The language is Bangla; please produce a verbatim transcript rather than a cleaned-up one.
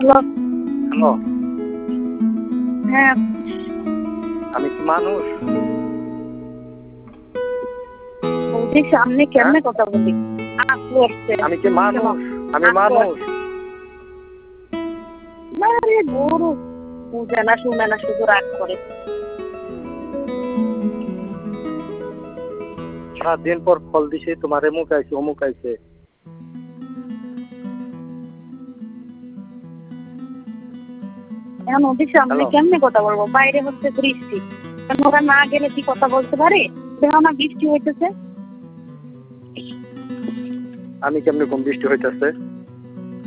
হ্যালো। হ্যালো। হ্যাঁ। আমি কি মানুষ? বৌদির সামনে হ্যাঁ? কেমনে কথা বলি? আপু আসছে। আমি কি মানুষ? আমি আপু মানুষ। আসছে। না রে গরু। বুঝে না শুনে না শুধু রাগ করে। সাত দিন পর ফল দিছি তোমার এমুক আইছে অমুক আইছে। এখন ওদের সামনে হ্যালো। কেমনে কথা বলবো? বাইরে হচ্ছে বৃষ্টি। কারণ ওরা না গেলে কি কথা বলতে পারে? দেখো না বৃষ্টি হইতেছে। আমি কেমনে কোন বৃষ্টি হইতাছে?